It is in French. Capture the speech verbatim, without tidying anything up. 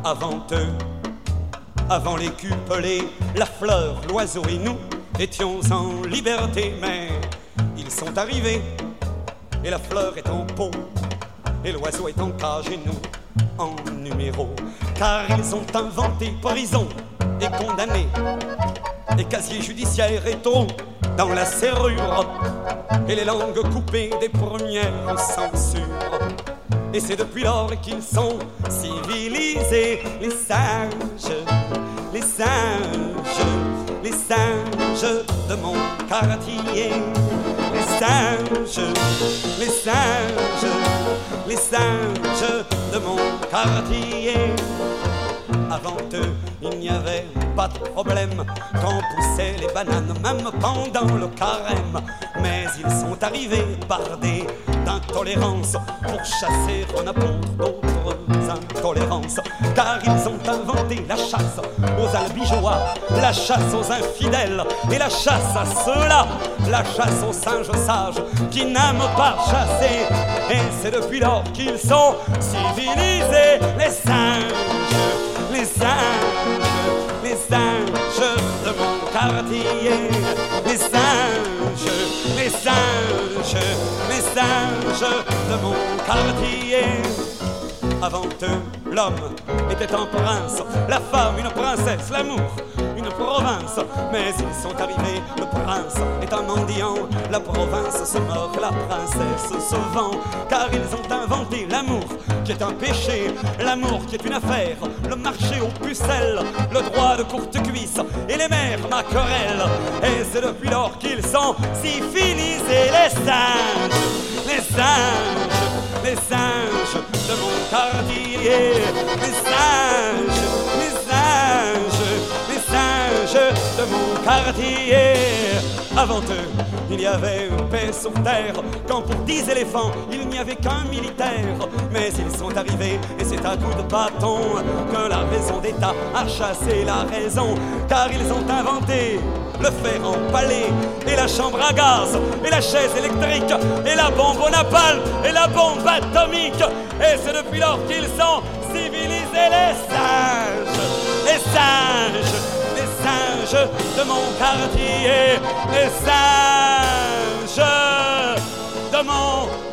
Avant eux, avant les cupelés, la fleur, l'oiseau et nous étions en liberté, mais ils sont arrivés et la fleur est en pot et l'oiseau est en cage et nous en numéro, car ils ont inventé prison et condamné et casier judiciaire et taureau dans la serrure et les langues coupées des premières censures. Et c'est depuis lors qu'ils sont civilisés, les singes, les singes, les singes de mon quartier. Les singes, les singes, les singes de mon quartier. Avant eux, il n'y avait pas de problème quand poussaient les bananes, même pendant le carême. Mais ils sont arrivés bardés d'intolérance pour chasser un apôtre d'autres intolérances. Car ils ont inventé la chasse aux albigeois, la chasse aux infidèles et la chasse à ceux-là, la chasse aux singes sages qui n'aiment pas chasser. Et c'est depuis lors qu'ils sont civilisés, les singes. Les singes, les singes de mon quartier. Les singes, les singes, les singes de mon quartier. Avant eux, l'homme était un prince, la femme une princesse, l'amour une province. Mais ils sont arrivés, le prince est un mendiant, la province se meurt, la princesse se vend. Car ils ont inventé l'amour qui est un péché, l'amour qui est une affaire, le marché aux pucelles, le droit de courte cuisse et les mères maquerelles. Et c'est depuis lors qu'ils sont civilisés, les singes, les singes, les singes de mon quartier. Les singes, les singes, les singes de mon quartier. Avant eux, il y avait une paix sur terre, quand pour dix éléphants, il n'y avait qu'un militaire. Mais ils sont arrivés, et c'est à coups de bâton que la raison d'État a chassé la raison. Car ils ont inventé le fer en palais, et la chambre à gaz, et la chaise électrique, et la bombe au napalm, et la bombe atomique. Et c'est depuis lors qu'ils sont civilisés, les singes, les singes, les singes de mon quartier, les singes de mon